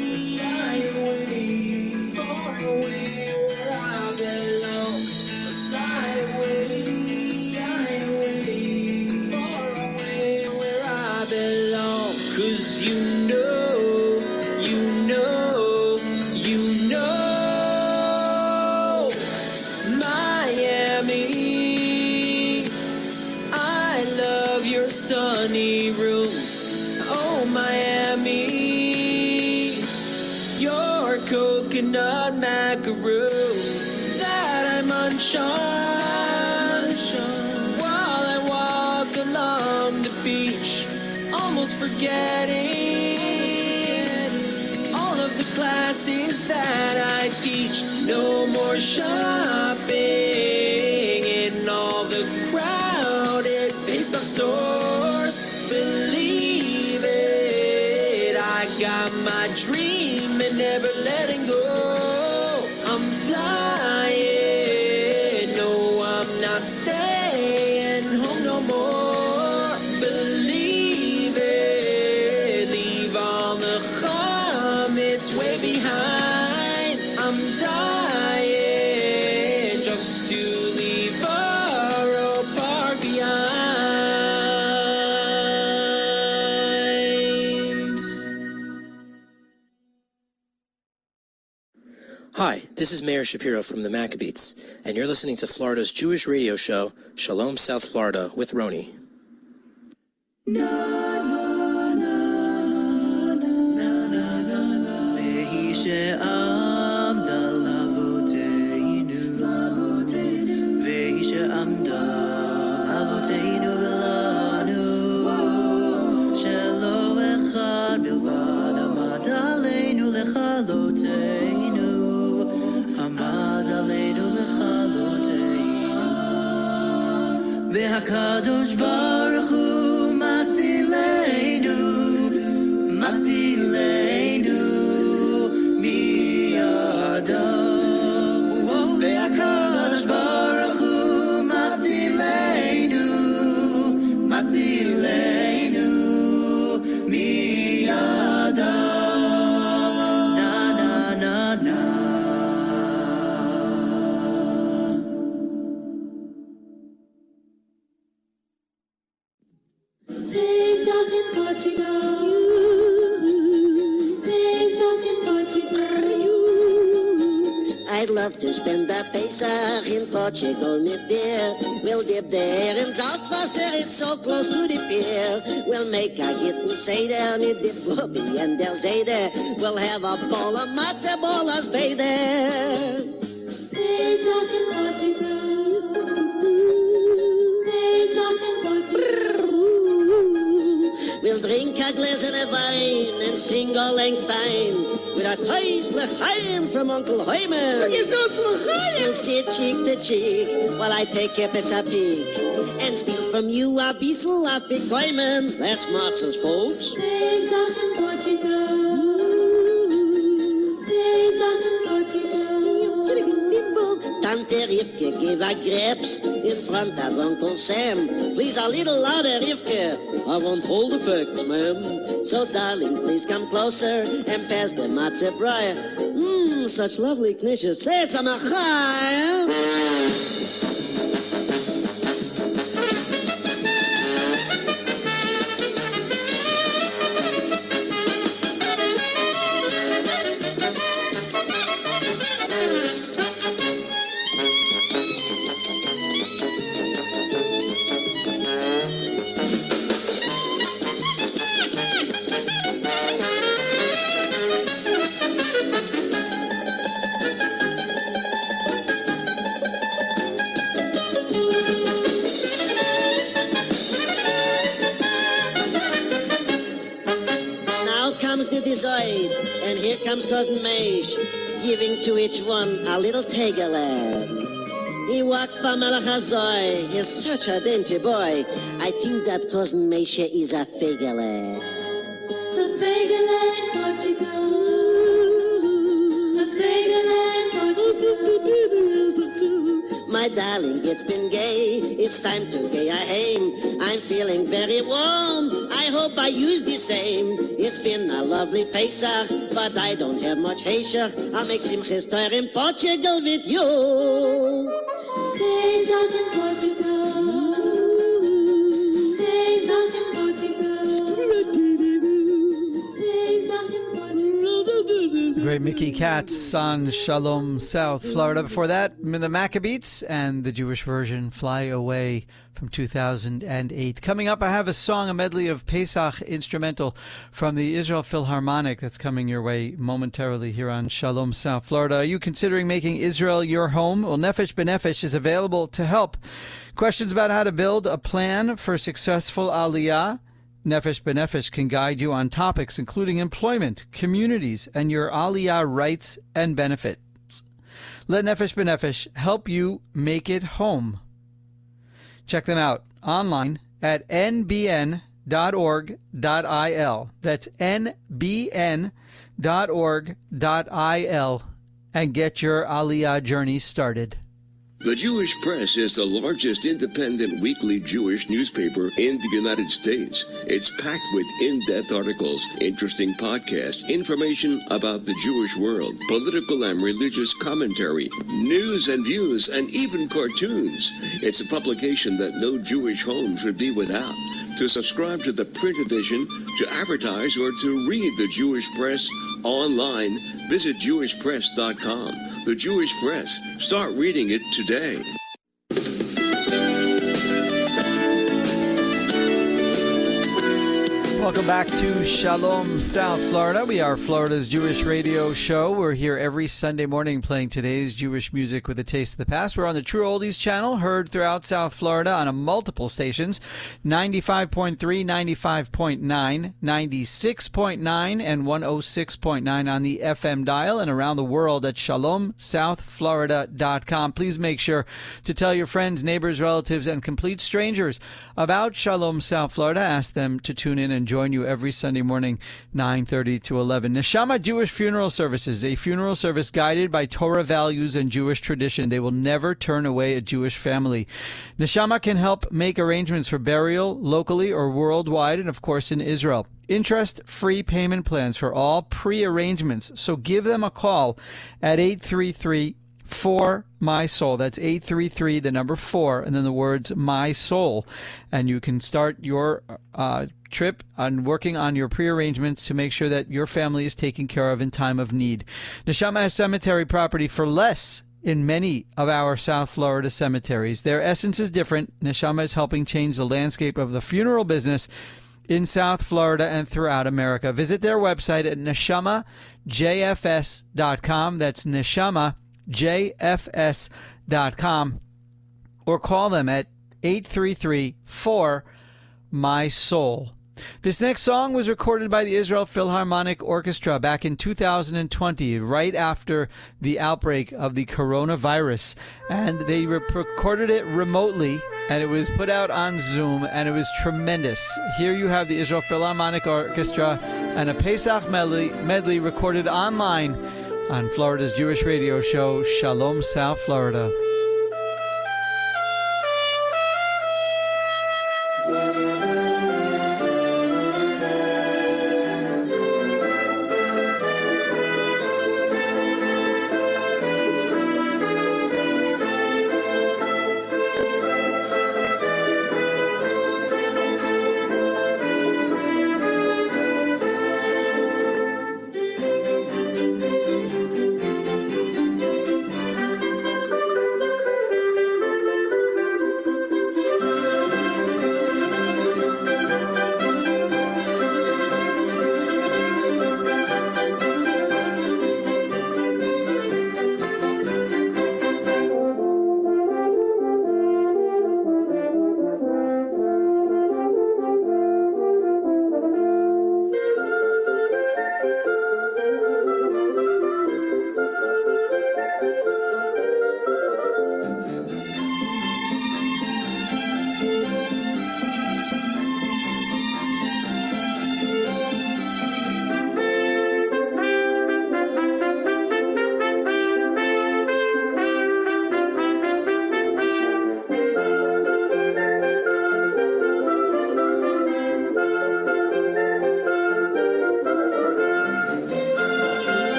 Speaker 17: far away where I belong. Fly away, far away where I belong. 'Cause you know Miami, I love your sunny rooms. Oh, Miami, your coconut macaroons that I munch on while I walk along the beach, almost forgetting all of the classes that I teach. No more shopping in all the crowded Pesach stores. Believe it, I got my dream and never letting go. I'm flying, no, I'm not staying home no more. Believe it, leave all the chametz way behind. I'm dying just to leave Borough Park behind.
Speaker 18: Hi, this is Mayor Shapiro from the Maccabees, and you're listening to Florida's Jewish radio show, Shalom South Florida, with Roni.
Speaker 19: והקדוש ברוך הוא מצילנו, מצילנו מידו. והקדוש ברוך הוא מצילנו, מצילנו מידו. na na na na.
Speaker 10: Pesach in Portugal, Pesach in Portugal.
Speaker 20: I'd love to spend the Pesach in Portugal mit dir. We'll dip there in Salzwasser, it's so close to the pier. We'll make a gitten Seder mit the Bobby and der Seder. We'll have a bowl of matzah, bolas beider.
Speaker 10: Pesach in Portugal, Pesach in Portugal.
Speaker 20: We'll drink a glass of wine and sing a Langstein with a toys l'chaim from Uncle Hyman. We'll sit cheek to cheek while I take a peek and steal from you a bissel of Fikoyman. That's matzahs, folks.
Speaker 10: Pesach in Portugal, Pesach in Portugal.
Speaker 20: Tante Rivke gave a grapes in front of Uncle Sam. Please, a little louder, Rivke. I won't hold effects, ma'am. So, darling, please come closer and pass the matzah briar. Such lovely knishes. Say it's a machar. Out comes the design, and here comes Cousin Maish, giving to each one a little tegele. He walks by Melech Hazoi. He's such a dainty boy. I think that Cousin Maish is a fegele.
Speaker 10: A fegele in Portugal. A fegele in Portugal.
Speaker 20: My darling, it's been gay. It's time to gay a hame. I'm feeling very warm. I hope I use the same. It's been a lovely Pesach, but I don't have much Heshach. I'll make Simchas Torah in Portugal with you.
Speaker 10: Pesach in Portugal. Pesach in Portugal. Pesach in Portugal.
Speaker 2: The great Mickey Katz on Shalom, South Florida. Before that, the Maccabees and the Jewish version, Fly Away, from 2008. Coming up, I have a song, a medley of Pesach instrumental from the Israel Philharmonic that's coming your way momentarily here on Shalom, South Florida. Are you considering making Israel your home? Well, Nefesh B'Nefesh is available to help. Questions about how to build a plan for successful Aliyah? Nefesh B'Nefesh can guide you on topics including employment, communities, and your Aliyah rights and benefits. Let Nefesh B'Nefesh help you make it home. Check them out online at nbn.org.il. That's nbn.org.il, and get your Aliyah journey started.
Speaker 21: The Jewish Press is the largest independent weekly Jewish newspaper in the United States. It's packed with in-depth articles, interesting podcasts, information about the Jewish world, political and religious commentary, news and views, and even cartoons. It's a publication that no Jewish home should be without. To subscribe to the print edition, to advertise, or to read the Jewish Press online, visit jewishpress.com. The Jewish Press. Start reading it today.
Speaker 2: Welcome back to Shalom, South Florida. We are Florida's Jewish radio show. We're here every Sunday morning playing today's Jewish music with a taste of the past. We're on the True Oldies channel, heard throughout South Florida on multiple stations, 95.3, 95.9, 96.9, and 106.9 on the FM dial, and around the world at shalomsouthflorida.com. Please make sure to tell your friends, neighbors, relatives, and complete strangers about Shalom, South Florida. Ask them to tune in and join you every Sunday morning, 9:30 to 11. Neshama Jewish Funeral Services, a funeral service guided by Torah values and Jewish tradition. They will never turn away a Jewish family. Neshama can help make arrangements for burial locally or worldwide, and of course in Israel. Interest-free payment plans for all pre-arrangements. So give them a call at 833-4MY-SOUL. That's 833, the number 4, and then the words My Soul. And you can start your trip on working on your pre-arrangements to make sure that your family is taken care of in time of need. Neshama has cemetery property for less in many of our South Florida cemeteries. Their essence is different. Neshama is helping change the landscape of the funeral business in South Florida and throughout America. Visit their website at neshamajfs.com. That's neshamajfs.com. Or call them at 833-4MY-SOUL. This next song was recorded by the Israel Philharmonic Orchestra back in 2020, right after the outbreak of the coronavirus. And they recorded it remotely, and it was put out on Zoom, and it was tremendous. Here you have the Israel Philharmonic Orchestra and a Pesach medley recorded online on Florida's Jewish radio show, Shalom, South Florida.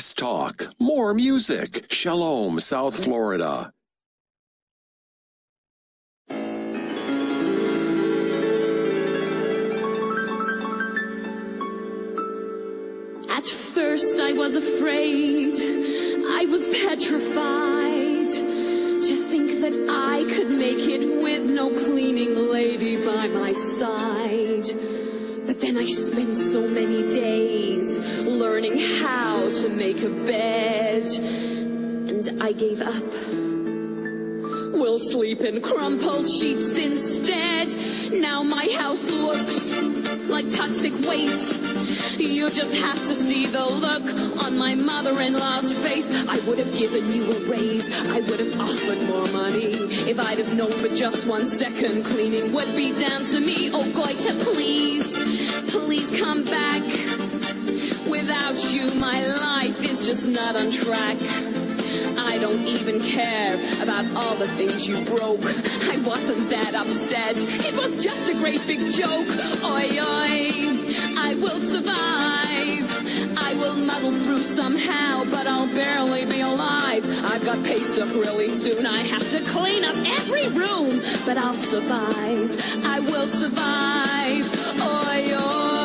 Speaker 4: Less talk, more music. Shalom, South Florida.
Speaker 10: At first I was afraid, I was petrified to think that I could make it with no cleaning lady by my side. But then I spent so many days learning how to make a bed, and I gave up. We'll sleep in crumpled sheets instead. Now my house looks like toxic waste. You just have to see the look on my mother-in-law's face. I would have given you a raise. I would have offered more money if I'd have known for just 1 second cleaning would be down to me. Oh, Goita, please come back. Without you, my life is just not on track. I don't even care about all the things you broke. I wasn't that upset. It was just a great big joke. Oi, oi, I will survive. I will muddle through somehow, but I'll barely be alive. I've got Pesach really soon. I have to clean up every room, but I'll survive. I will survive. Oi, oi.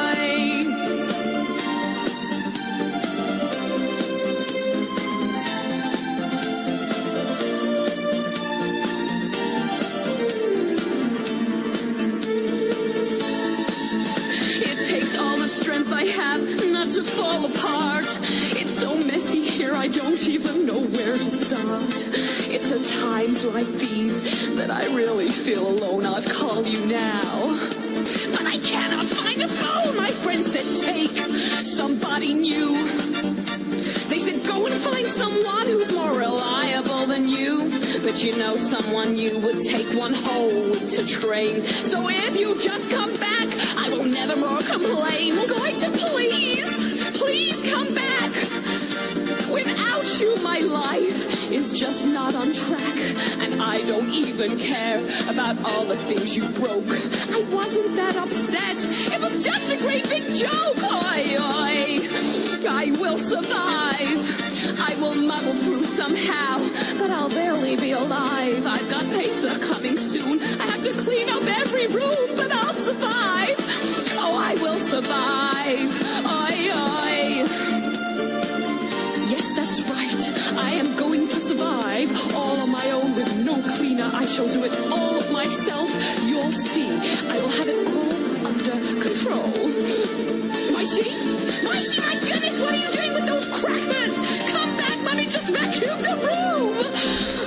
Speaker 10: Strength I have not to fall apart. It's so messy here I don't even know where to start. It's at times like these that I really feel alone. I'd call you now, but I cannot find a phone. My friend said take somebody new. They said go and find someone who's more reliable than you. But you know someone new would take one whole week to train. So if you just come back, I will never more complain. We're going to please come back. Without you, my life is just not on track. And I don't even care about all the things you broke. I wasn't that upset. It was just a great big joke. Oi, oi. I will survive. I will muddle through somehow, but I'll barely be alive. I've got Pesach coming soon. I have to clean up every room, but I'll survive. Oh, I will survive. Oi, oi. Yes, that's right. I am going to survive all on my own with no cleaner. I shall do it all myself. You'll see. I will have it all under control. Moishi, my goodness, what are you doing with those crackers? Come back, Mommy just vacuumed the room.